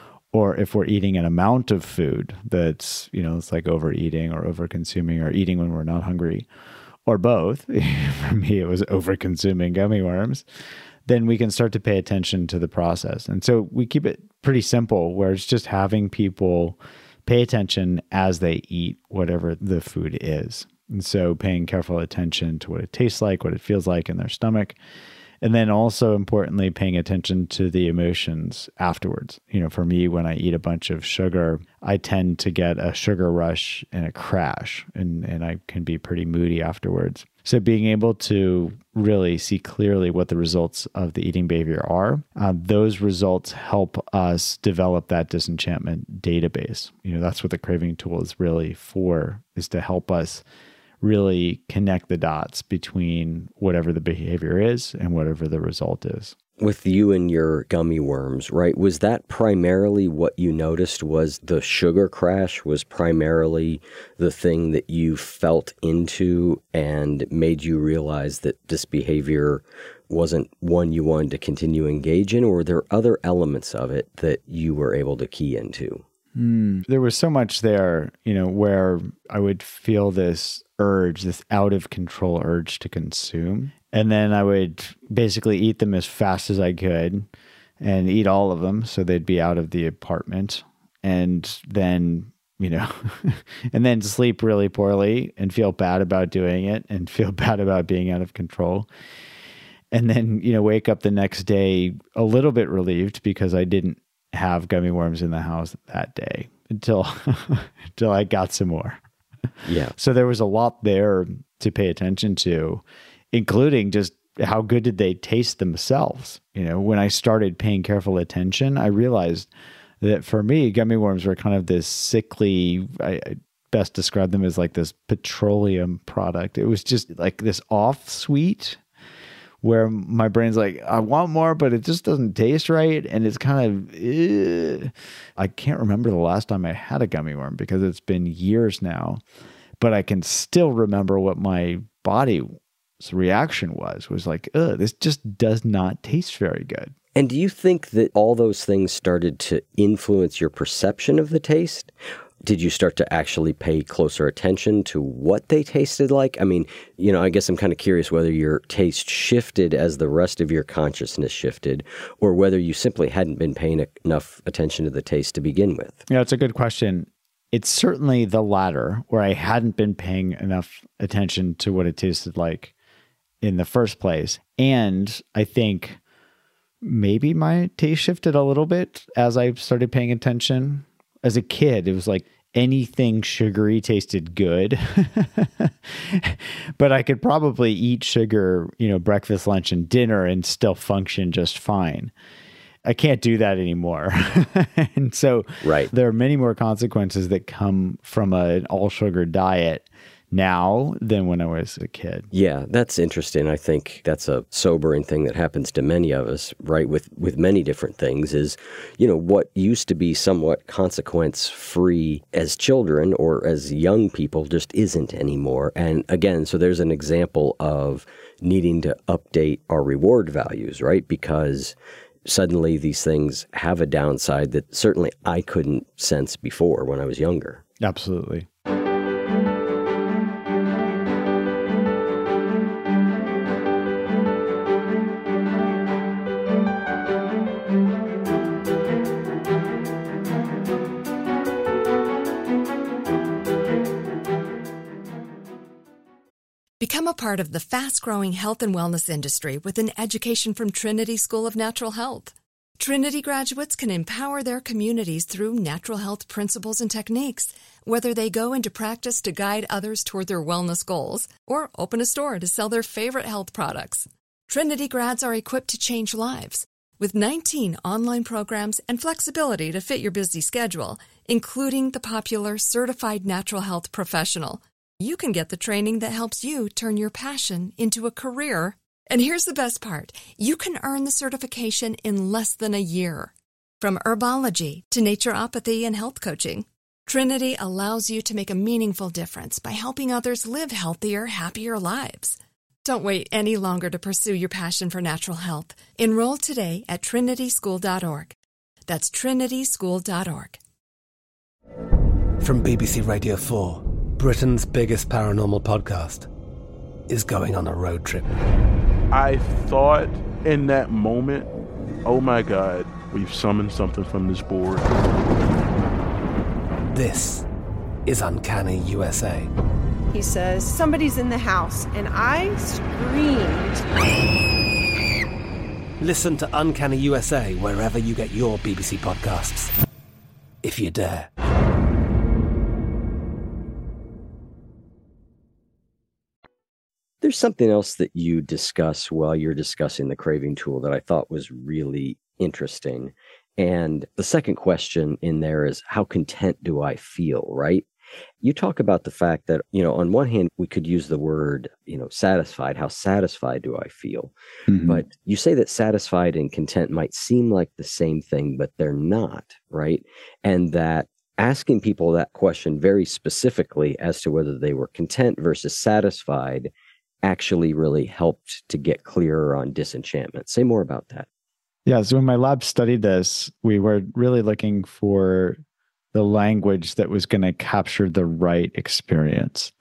Or if we're eating an amount of food that's, you know, it's like overeating or over-consuming or eating when we're not hungry, or both. For me, it was over-consuming gummy worms. Then we can start to pay attention to the process. And so we keep it pretty simple, where it's just having people pay attention as they eat whatever the food is. And so paying careful attention to what it tastes like, what it feels like in their stomach. And then also importantly, paying attention to the emotions afterwards. You know, for me, when I eat a bunch of sugar, I tend to get a sugar rush and a crash, and, and I can be pretty moody afterwards. So being able to really see clearly what the results of the eating behavior are, uh, those results help us develop that disenchantment database. You know, that's what the craving tool is really for, is to help us really connect the dots between whatever the behavior is and whatever the result is. With you and your gummy worms, right? Was that primarily what you noticed? Was the sugar crash was primarily the thing that you felt into and made you realize that this behavior wasn't one you wanted to continue to engage in, or were there other elements of it that you were able to key into? Mm, there was so much there, you know, where I would feel this urge, this out of control urge to consume. And then I would basically eat them as fast as I could and eat all of them so they'd be out of the apartment. And then, you know, and then sleep really poorly and feel bad about doing it and feel bad about being out of control. And then, you know, wake up the next day a little bit relieved because I didn't have gummy worms in the house that day until until I got some more. Yeah. So there was a lot there to pay attention to, including just how good did they taste themselves. You know, when I started paying careful attention, I realized that for me, gummy worms were kind of this sickly, I, I best describe them as like this petroleum product. It was just like this off sweet where my brain's like, I want more, but it just doesn't taste right. And it's kind of, eh. I can't remember the last time I had a gummy worm because it's been years now, but I can still remember what my body's reaction was, was like, ugh, this just does not taste very good. And do you think that all those things started to influence your perception of the taste? Did you start to actually pay closer attention to what they tasted like? I mean, you know, I guess I'm kind of curious whether your taste shifted as the rest of your consciousness shifted, or whether you simply hadn't been paying enough attention to the taste to begin with. Yeah, it's a good question. It's certainly the latter, where I hadn't been paying enough attention to what it tasted like in the first place. And I think maybe my taste shifted a little bit as I started paying attention. As a kid, it was like anything sugary tasted good, but I could probably eat sugar, you know, breakfast, lunch, and dinner and still function just fine. I can't do that anymore. And so right. There are many more consequences that come from an all sugar diet now than when I was a kid. Yeah, that's interesting. I think that's a sobering thing that happens to many of us, right? With with many different things is, you know, what used to be somewhat consequence-free as children or as young people just isn't anymore. And again, so there's an example of needing to update our reward values, right? Because suddenly these things have a downside that certainly I couldn't sense before when I was younger. Absolutely. Become a part of the fast-growing health and wellness industry with an education from Trinity School of Natural Health. Trinity graduates can empower their communities through natural health principles and techniques, whether they go into practice to guide others toward their wellness goals or open a store to sell their favorite health products. Trinity grads are equipped to change lives with nineteen online programs and flexibility to fit your busy schedule, including the popular Certified Natural Health Professional. You can get the training that helps you turn your passion into a career. And here's the best part. You can earn the certification in less than a year. From herbology to naturopathy and health coaching, Trinity allows you to make a meaningful difference by helping others live healthier, happier lives. Don't wait any longer to pursue your passion for natural health. Enroll today at trinity school dot org. That's trinity school dot org. From B B C Radio four, Britain's biggest paranormal podcast is going on a road trip. I thought in that moment, oh my God, we've summoned something from this board. This is Uncanny U S A. He says, somebody's in the house, and I screamed. Listen to Uncanny U S A wherever you get your B B C podcasts, if you dare. There's something else that you discuss while you're discussing the craving tool that I thought was really interesting. And the second question in there is, how content do I feel, right? You talk about the fact that, you know, on one hand, we could use the word, you know, satisfied. How satisfied do I feel? Mhm. But you say that satisfied and content might seem like the same thing, but they're not, right? And that asking people that question very specifically as to whether they were content versus satisfied actually really helped to get clearer on disenchantment. Say more about that. Yeah. So when my lab studied this, we were really looking for the language that was going to capture the right experience.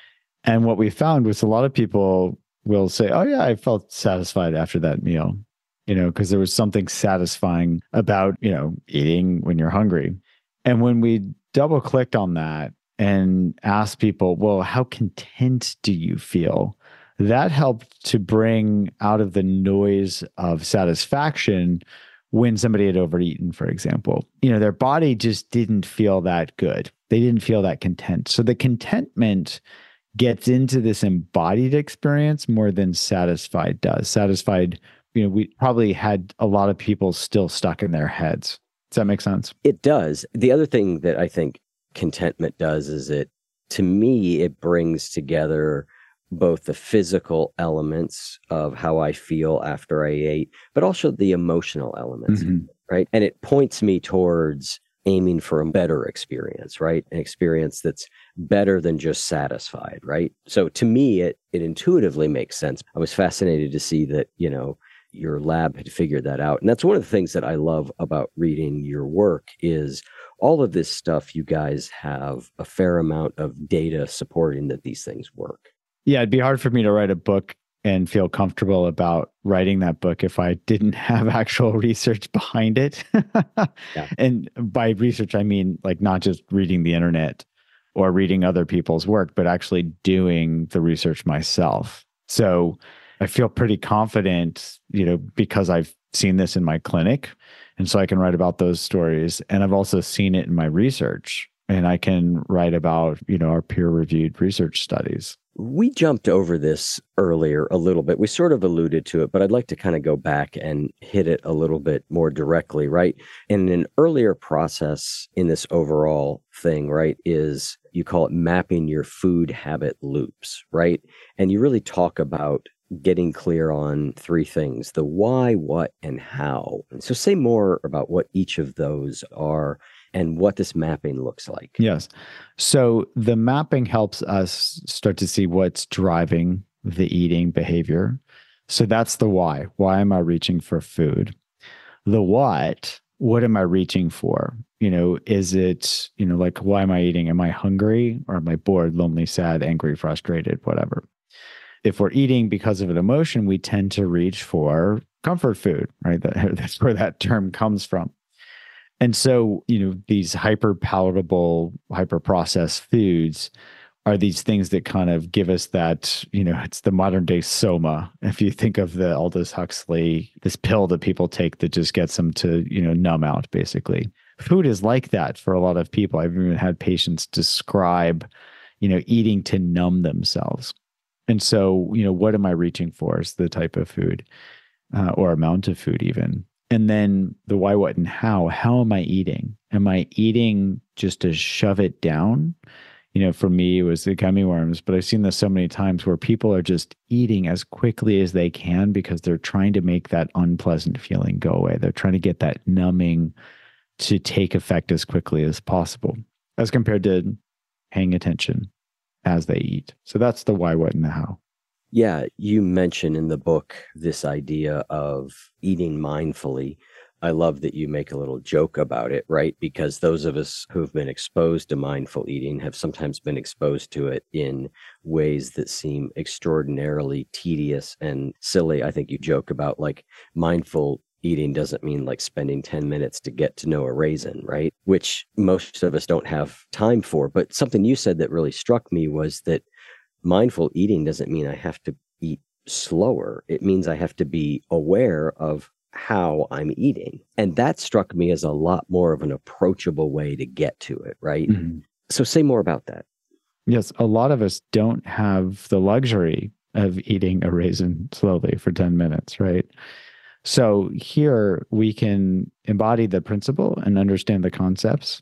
And what we found was a lot of people will say, oh, yeah, I felt satisfied after that meal, you know, because there was something satisfying about, you know, eating when you're hungry. And when we double clicked on that and asked people, well, how content do you feel? That helped to bring out of the noise of satisfaction when somebody had overeaten, for example. You know, their body just didn't feel that good. They didn't feel that content. So the contentment gets into this embodied experience more than satisfied does. Satisfied, you know, we probably had a lot of people still stuck in their heads. Does that make sense? It does. The other thing that I think contentment does is it, to me, it brings together both the physical elements of how I feel after I ate, but also the emotional elements, Mm-hmm. right? And it points me towards aiming for a better experience, right? An experience that's better than just satisfied, right? So to me, it it intuitively makes sense. I was fascinated to see that, you know, your lab had figured that out. And that's one of the things that I love about reading your work is all of this stuff, you guys have a fair amount of data supporting that these things work. Yeah, it'd be hard for me to write a book and feel comfortable about writing that book if I didn't have actual research behind it. Yeah. And by research, I mean like not just reading the internet or reading other people's work, but actually doing the research myself. So I feel pretty confident, you know, because I've seen this in my clinic. And so I can write about those stories. And I've also seen it in my research. And I can write about, you know, our peer-reviewed research studies. We jumped over this earlier a little bit. We sort of alluded to it, but I'd like to kind of go back and hit it a little bit more directly, right? In an earlier process in this overall thing, right, is you call it mapping your food habit loops, right? And you really talk about getting clear on three things: the why, what, and how. So say more about what each of those are and what this mapping looks like. Yes. So the mapping helps us start to see what's driving the eating behavior. So that's the why. Why am I reaching for food? The what, what am I reaching for? You know, is it, you know, like, why am I eating? Am I hungry or am I bored, lonely, sad, angry, frustrated, whatever? If we're eating because of an emotion, we tend to reach for comfort food, right? That, that's where that term comes from. And so, you know, these hyper palatable, hyper processed foods are these things that kind of give us that, you know, it's the modern day soma. If you think of the Aldous Huxley, this pill that people take that just gets them to, you know, numb out, basically. Food is like that for a lot of people. I've even had patients describe, you know, eating to numb themselves. And so, you know, what am I reaching for is the type of food uh, or amount of food even. And then the why, what, and how. How am I eating? Am I eating just to shove it down? You know, for me, it was the gummy worms, but I've seen this so many times where people are just eating as quickly as they can because they're trying to make that unpleasant feeling go away. They're trying to get that numbing to take effect as quickly as possible, as compared to paying attention as they eat. So that's the why, what, and the how. Yeah, you mention in the book this idea of eating mindfully. I love that you make a little joke about it, right? Because those of us who've been exposed to mindful eating have sometimes been exposed to it in ways that seem extraordinarily tedious and silly. I think you joke about like mindful eating doesn't mean like spending ten minutes to get to know a raisin, right? Which most of us don't have time for. But something you said that really struck me was that mindful eating doesn't mean I have to eat slower. It means I have to be aware of how I'm eating. And that struck me as a lot more of an approachable way to get to it, right? Mm-hmm. So say more about that. Yes, a lot of us don't have the luxury of eating a raisin slowly for ten minutes, right? So here we can embody the principle and understand the concepts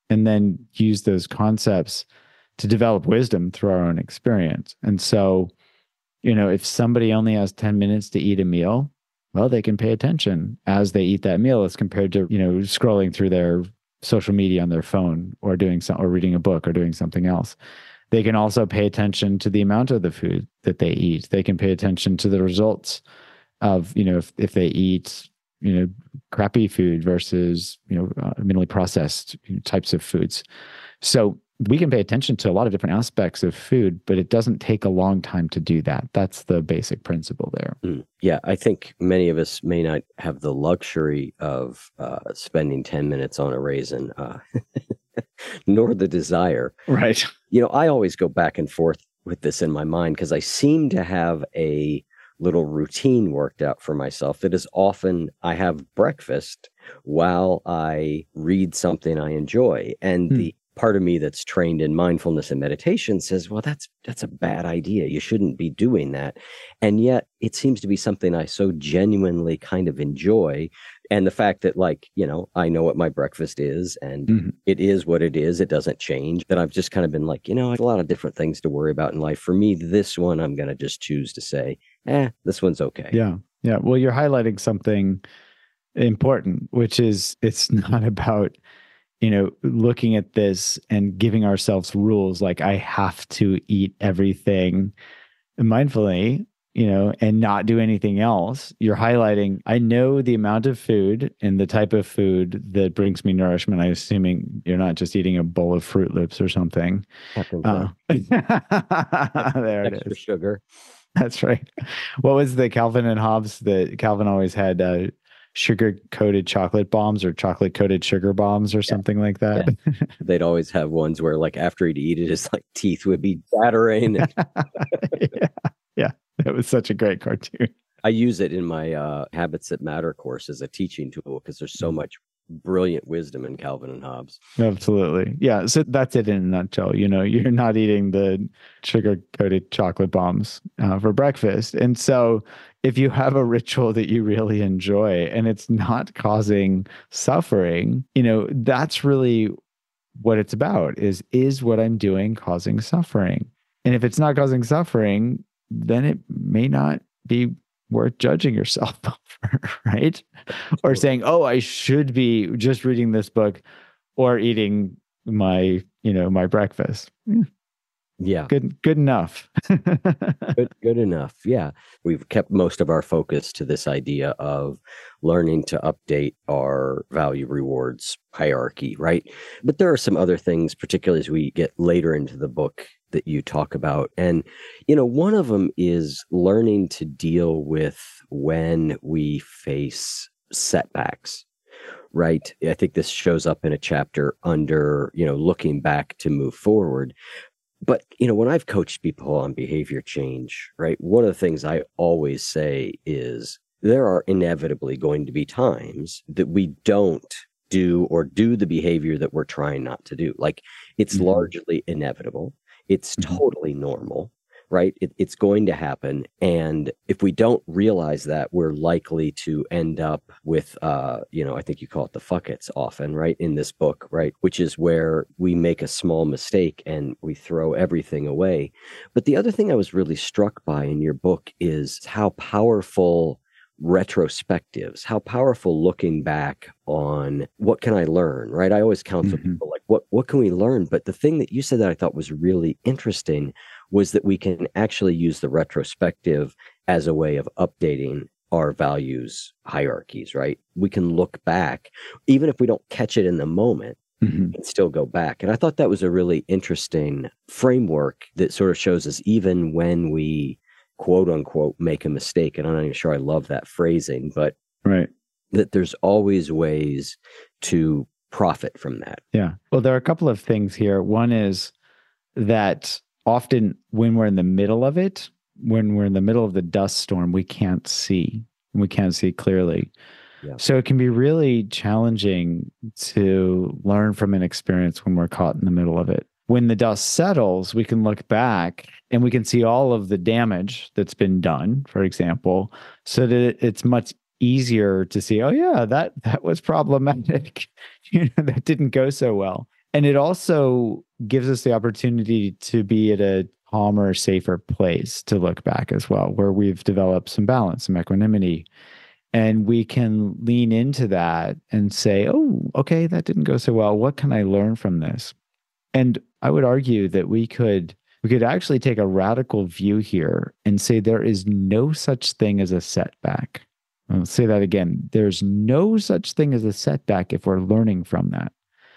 and then use those concepts to develop wisdom through our own experience. And so, you know, if somebody only has ten minutes to eat a meal, well, they can pay attention as they eat that meal as compared to, you know, scrolling through their social media on their phone or doing some, or reading a book or doing something else. They can also pay attention to the amount of the food that they eat. They can pay attention to the results of, you know, if, if they eat, you know, crappy food versus, you know, uh, minimally processed types of foods. So we can pay attention to a lot of different aspects of food, but it doesn't take a long time to do that. That's the basic principle there. Mm. Yeah, I think many of us may not have the luxury of uh, spending ten minutes on a raisin, uh, nor the desire. Right. You know, I always go back and forth with this in my mind because I seem to have a little routine worked out for myself that is often I have breakfast while I read something I enjoy. And hmm. the part of me that's trained in mindfulness and meditation says, well, that's that's a bad idea. You shouldn't be doing that. And yet it seems to be something I so genuinely kind of enjoy. And the fact that, like, you know, I know what my breakfast is and mm-hmm. it is what it is. It doesn't change. That I've just kind of been like, you know, there's a lot of different things to worry about in life. For me, this one, I'm going to just choose to say, eh, this one's okay. Yeah. Yeah. Well, you're highlighting something important, which is it's not about, you know, looking at this and giving ourselves rules like I have to eat everything mindfully, you know, and not do anything else. You're highlighting, I know the amount of food and the type of food that brings me nourishment. I'm assuming you're not just eating a bowl of Fruit Loops or something. Uh, there it Extra is. Sugar. That's right. What was the Calvin and Hobbes that Calvin always had? Uh, sugar-coated chocolate bombs or chocolate-coated sugar bombs or yeah. something like that. Yeah. They'd always have ones where, like, after he'd eat it, his like teeth would be battering. And... yeah. yeah, that was such a great cartoon. I use it in my uh, Habits That Matter course as a teaching tool because there's so much brilliant wisdom in Calvin and Hobbes. Absolutely. Yeah. So that's it in a nutshell. You know, you're not eating the sugar-coated chocolate bombs uh, for breakfast. And so if you have a ritual that you really enjoy and it's not causing suffering, you know, that's really what it's about is, is what I'm doing causing suffering? And if it's not causing suffering, then it may not be worth judging yourself over, right? Or saying, oh, I should be just reading this book or eating my, you know, my breakfast. Yeah. Good, good enough. good, good enough. Yeah. We've kept most of our focus to this idea of learning to update our value rewards hierarchy, right? But there are some other things, particularly as we get later into the book, that you talk about. And, you know, one of them is learning to deal with when we face setbacks, right? I think this shows up in a chapter under, you know, looking back to move forward. But, you know, when I've coached people on behavior change, right, one of the things I always say is there are inevitably going to be times that we don't do or do the behavior that we're trying not to do. Like, it's mm-hmm. largely inevitable. It's mm-hmm. totally normal, right? It, it's going to happen. And if we don't realize that, we're likely to end up with, uh, you know, I think you call it the fuck-its often, right? In this book, right? Which is where we make a small mistake and we throw everything away. But the other thing I was really struck by in your book is how powerful retrospectives, how powerful looking back on what can I learn, right? I always counsel mm-hmm. people like, what, what can we learn? But the thing that you said that I thought was really interesting was that we can actually use the retrospective as a way of updating our values hierarchies, right? We can look back, even if we don't catch it in the moment, mm-hmm. and still go back. And I thought that was a really interesting framework that sort of shows us even when we quote unquote make a mistake. And I'm not even sure I love that phrasing, but right. that there's always ways to profit from that. Yeah. Well, there are a couple of things here. One is that often when we're in the middle of it, when we're in the middle of the dust storm, we can't see. We can't see clearly. Yeah. So it can be really challenging to learn from an experience when we're caught in the middle of it. When the dust settles, we can look back and we can see all of the damage that's been done, for example, so that it's much easier to see, oh yeah, that that was problematic. You know, that didn't go so well. And it also gives us the opportunity to be at a calmer, safer place to look back as well, where we've developed some balance, some equanimity. And we can lean into that and say, oh, okay, that didn't go so well. What can I learn from this? And I would argue that we could we could actually take a radical view here and say there is no such thing as a setback. I'll say that again. There's no such thing as a setback if we're learning from that.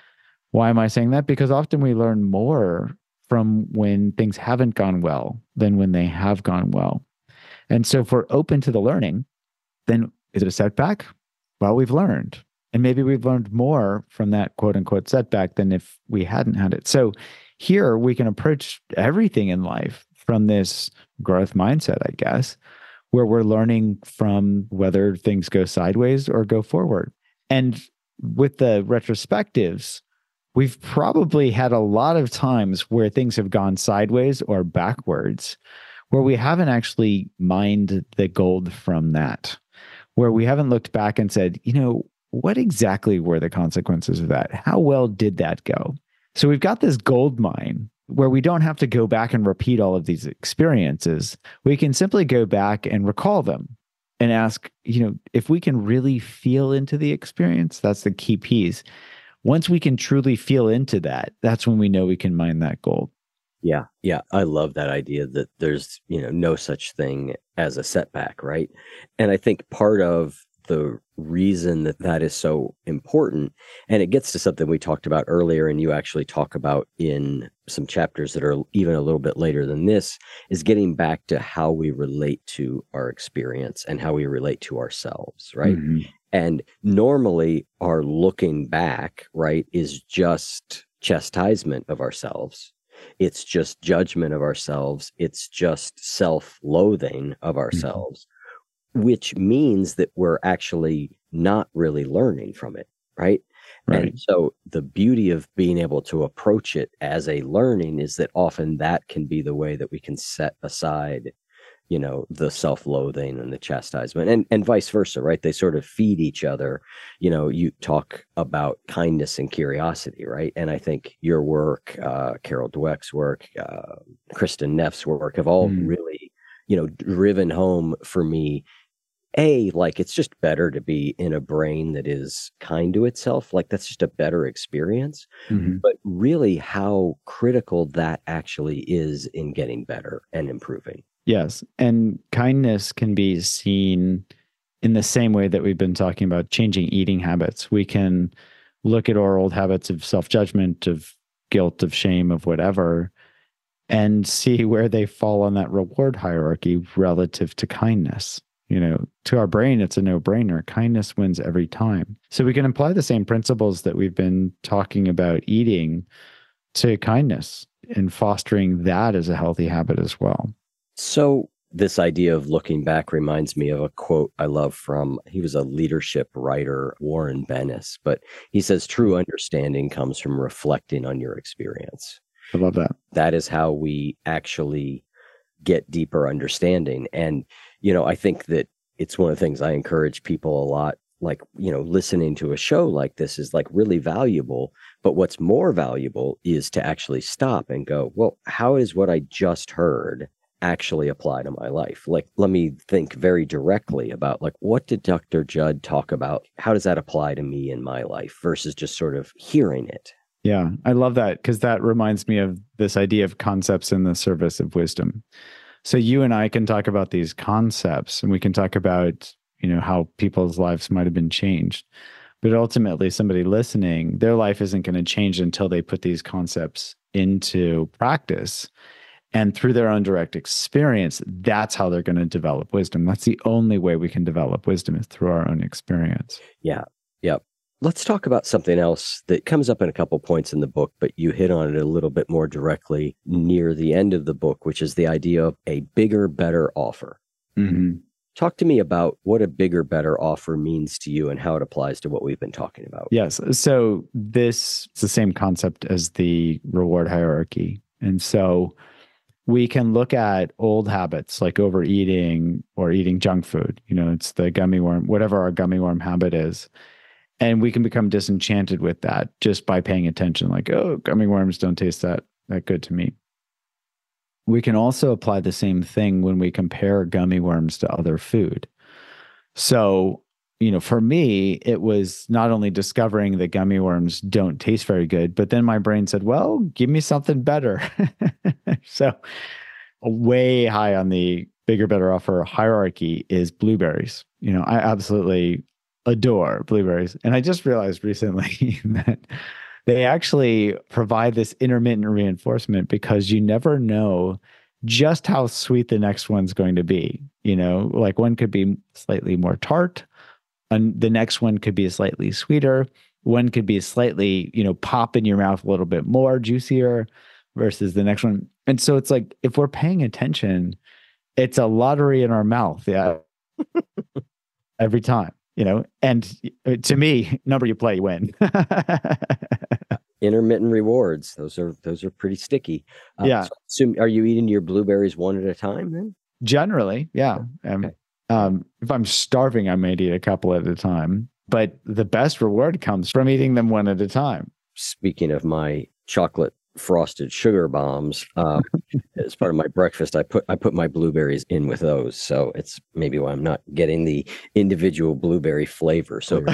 Why am I saying that? Because often we learn more from when things haven't gone well than when they have gone well. And so if we're open to the learning, then is it a setback? Well, we've learned. And maybe we've learned more from that quote unquote setback than if we hadn't had it. So here we can approach everything in life from this growth mindset, I guess, where we're learning from whether things go sideways or go forward. And with the retrospectives, we've probably had a lot of times where things have gone sideways or backwards, where we haven't actually mined the gold from that, where we haven't looked back and said, you know, what exactly were the consequences of that? How well did that go? So we've got this gold mine where we don't have to go back and repeat all of these experiences. We can simply go back and recall them and ask, you know, if we can really feel into the experience, that's the key piece. Once we can truly feel into that, that's when we know we can mine that gold. Yeah. Yeah. I love that idea that there's, you know, no such thing as a setback, right? And I think part of the reason that that is so important, and it gets to something we talked about earlier, and you actually talk about in some chapters that are even a little bit later than this, is getting back to how we relate to our experience and how we relate to ourselves, right? Mm-hmm. And normally our looking back, right, is just chastisement of ourselves. It's just judgment of ourselves. It's just self-loathing of ourselves, mm-hmm. which means that we're actually not really learning from it, right? Right? And so the beauty of being able to approach it as a learning is that often that can be the way that we can set aside, you know, the self-loathing and the chastisement, and, and vice versa, right? They sort of feed each other. You know, you talk about kindness and curiosity, right? And I think your work, uh, Carol Dweck's work, uh, Kristin Neff's work have all mm. really, you know, driven home for me, A, like it's just better to be in a brain that is kind to itself. Like that's just a better experience. Mm-hmm. But really how critical that actually is in getting better and improving. Yes. And kindness can be seen in the same way that we've been talking about changing eating habits. We can look at our old habits of self-judgment, of guilt, of shame, of whatever, and see where they fall on that reward hierarchy relative to kindness. You know, to our brain, it's a no-brainer. Kindness wins every time. So we can apply the same principles that we've been talking about eating to kindness and fostering that as a healthy habit as well. So this idea of looking back reminds me of a quote I love from, he was a leadership writer, Warren Bennis, but he says, true understanding comes from reflecting on your experience. I love that. That is how we actually get deeper understanding. And, you know, I think that it's one of the things I encourage people a lot, like, you know, listening to a show like this is like really valuable. But what's more valuable is to actually stop and go, well, how is what I just heard actually apply to my life? Like, let me think very directly about, like, what did Doctor Judd talk about? How does that apply to me in my life versus just sort of hearing it? Yeah, I love that, because that reminds me of this idea of concepts in the service of wisdom. So you and I can talk about these concepts, and we can talk about, you know, how people's lives might have been changed. But ultimately, somebody listening, their life isn't going to change until they put these concepts into practice. And through their own direct experience, that's how they're going to develop wisdom. That's the only way we can develop wisdom, is through our own experience. Yeah. Yep. Let's talk about something else that comes up in a couple points in the book, but you hit on it a little bit more directly near the end of the book, which is the idea of a bigger, better offer. Mm-hmm. Talk to me about what a bigger, better offer means to you and how it applies to what we've been talking about. Yes. So this is the same concept as the reward hierarchy. And so we can look at old habits like overeating or eating junk food. You know, it's the gummy worm, whatever our gummy worm habit is. And we can become disenchanted with that just by paying attention, like, oh, gummy worms don't taste that, that good to me. We can also apply the same thing when we compare gummy worms to other food. So, you know, for me, it was not only discovering that gummy worms don't taste very good, but then my brain said, well, give me something better. So way high on the bigger, better offer hierarchy is blueberries. You know, I absolutely adore blueberries. And I just realized recently that they actually provide this intermittent reinforcement because you never know just how sweet the next one's going to be. You know, like one could be slightly more tart, and the next one could be slightly sweeter. One could be slightly, you know, pop in your mouth a little bit more, juicier versus the next one. And so it's like, if we're paying attention, it's a lottery in our mouth. Yeah. Every time. You know, and to me, number you play, you win. Intermittent rewards; those are those are pretty sticky. Uh, Yeah. So, are you eating your blueberries one at a time then? Generally, yeah. Um, Okay. um, if I'm starving, I might eat a couple at a time. But the best reward comes from eating them one at a time. Speaking of my chocolate frosted sugar bombs, uh, as part of my breakfast, I put I put my blueberries in with those. So it's maybe why I'm not getting the individual blueberry flavor. So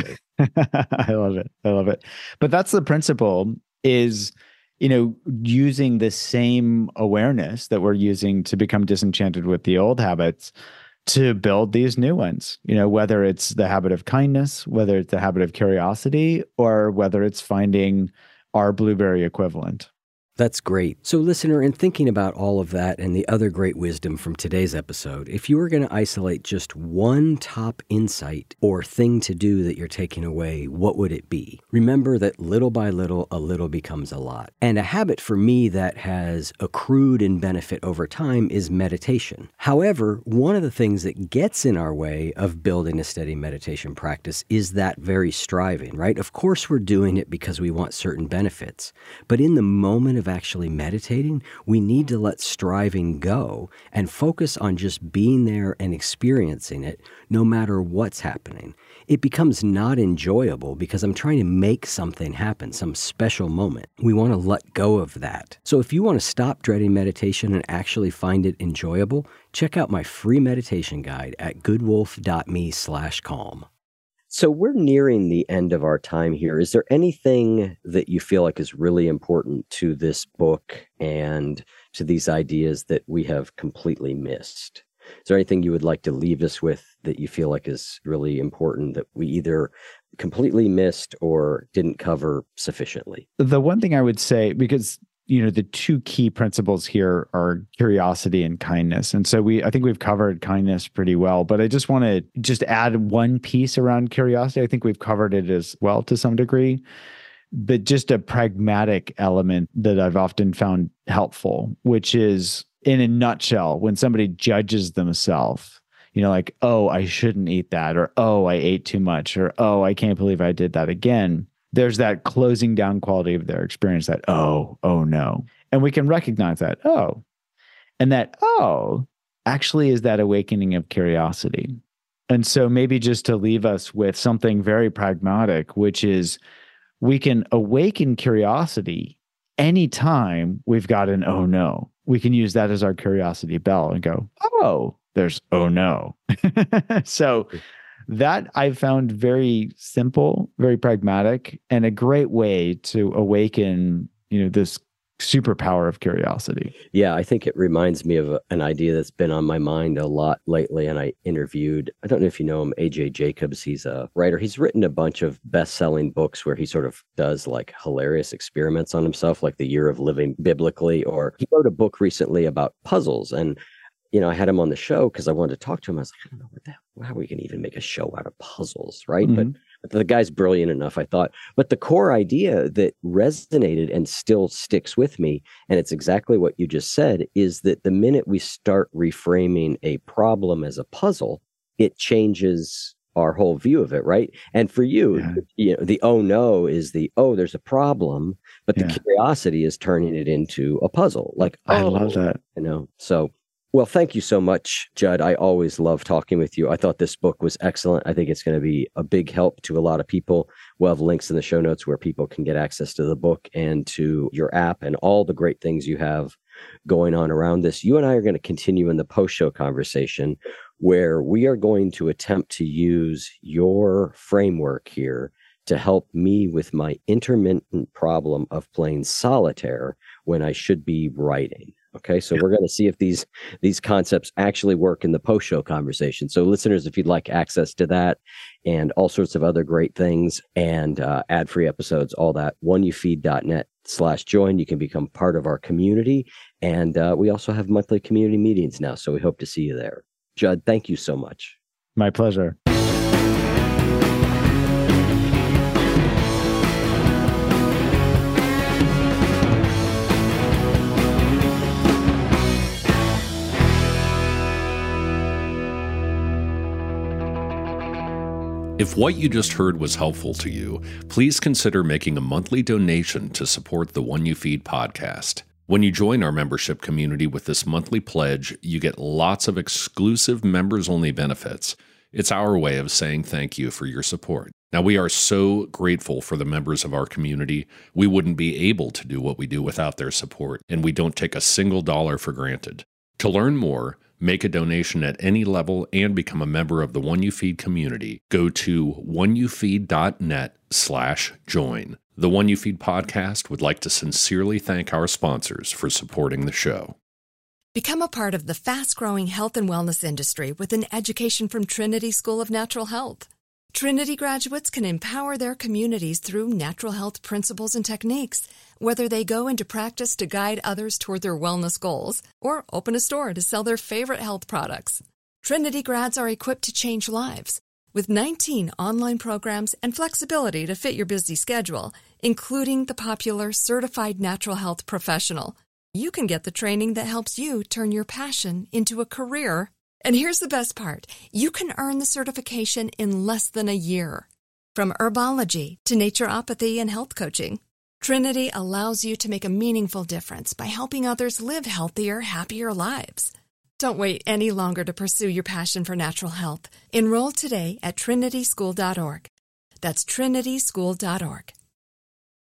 I love it. I love it. But that's the principle is, you know, using the same awareness that we're using to become disenchanted with the old habits to build these new ones, you know, whether it's the habit of kindness, whether it's the habit of curiosity, or whether it's finding our blueberry equivalent. That's great. So listener, in thinking about all of that and the other great wisdom from today's episode, if you were going to isolate just one top insight or thing to do that you're taking away, what would it be? Remember that little by little, a little becomes a lot. And a habit for me that has accrued in benefit over time is meditation. However, one of the things that gets in our way of building a steady meditation practice is that very striving, right? Of course, we're doing it because we want certain benefits. But in the moment of actually meditating, we need to let striving go and focus on just being there and experiencing it no matter what's happening. It becomes not enjoyable because I'm trying to make something happen, some special moment. We want to let go of that. So if you want to stop dreading meditation and actually find it enjoyable, check out my free meditation guide at goodwolf.me slash calm. So we're nearing the end of our time here. Is there anything that you feel like is really important to this book and to these ideas that we have completely missed? Is there anything you would like to leave us with that you feel like is really important that we either completely missed or didn't cover sufficiently? The one thing I would say, because you know, the two key principles here are curiosity and kindness. And so we, I think we've covered kindness pretty well, but I just want to just add one piece around curiosity. I think we've covered it as well to some degree, but just a pragmatic element that I've often found helpful, which is in a nutshell, when somebody judges themselves, you know, like, oh, I shouldn't eat that, or, oh, I ate too much, or, oh, I can't believe I did that again. There's that closing down quality of their experience that, oh, oh no. And we can recognize that, oh, and that, oh, actually is that awakening of curiosity. And so maybe just to leave us with something very pragmatic, which is we can awaken curiosity anytime we've got an oh no. We can use that as our curiosity bell and go, oh, there's oh no. So that I've found very simple, very pragmatic, and a great way to awaken, you know, this superpower of curiosity. Yeah, I think it reminds me of a, an idea that's been on my mind a lot lately. And I interviewed, I don't know if you know him, A J Jacobs. He's a writer. He's written a bunch of best-selling books where he sort of does like hilarious experiments on himself, like The Year of Living Biblically, or he wrote a book recently about puzzles. And you know, I had him on the show because I wanted to talk to him. I was like, I don't know what the hell, how we can even make a show out of puzzles, right? Mm-hmm. But, but the guy's brilliant enough, I thought. But the core idea that resonated and still sticks with me, and it's exactly what you just said, is that the minute we start reframing a problem as a puzzle, it changes our whole view of it, right? And for you, yeah. you know, the oh no is the, oh, there's a problem, but the yeah. curiosity is turning it into a puzzle. Like, I oh, love that. You know, so Well, thank you so much, Judd. I always love talking with you. I thought this book was excellent. I think it's going to be a big help to a lot of people. We'll have links in the show notes where people can get access to the book and to your app and all the great things you have going on around this. You and I are going to continue in the post-show conversation where we are going to attempt to use your framework here to help me with my intermittent problem of playing solitaire when I should be writing. Okay, so yeah. We're going to see if these these concepts actually work in the post-show conversation. So listeners, if you'd like access to that and all sorts of other great things and uh, ad-free episodes, all that, one you feed dot net slash join, you can become part of our community. And uh, we also have monthly community meetings now, so we hope to see you there. Judd, thank you so much. My pleasure. If what you just heard was helpful to you, please consider making a monthly donation to support the One You Feed podcast. When you join our membership community with this monthly pledge, you get lots of exclusive members-only benefits. It's our way of saying thank you for your support. Now, we are so grateful for the members of our community. We wouldn't be able to do what we do without their support, and we don't take a single dollar for granted. To learn more, make a donation at any level, and become a member of the One You Feed community, go to one you feed dot net slash join. The One You Feed podcast would like to sincerely thank our sponsors for supporting the show. Become a part of the fast-growing health and wellness industry with an education from Trinity School of Natural Health. Trinity graduates can empower their communities through natural health principles and techniques, whether they go into practice to guide others toward their wellness goals or open a store to sell their favorite health products. Trinity grads are equipped to change lives with nineteen online programs and flexibility to fit your busy schedule, including the popular Certified Natural Health Professional. You can get the training that helps you turn your passion into a career. And here's the best part. You can earn the certification in less than a year. From herbology to naturopathy and health coaching, Trinity allows you to make a meaningful difference by helping others live healthier, happier lives. Don't wait any longer to pursue your passion for natural health. Enroll today at trinity school dot org. That's trinity school dot org.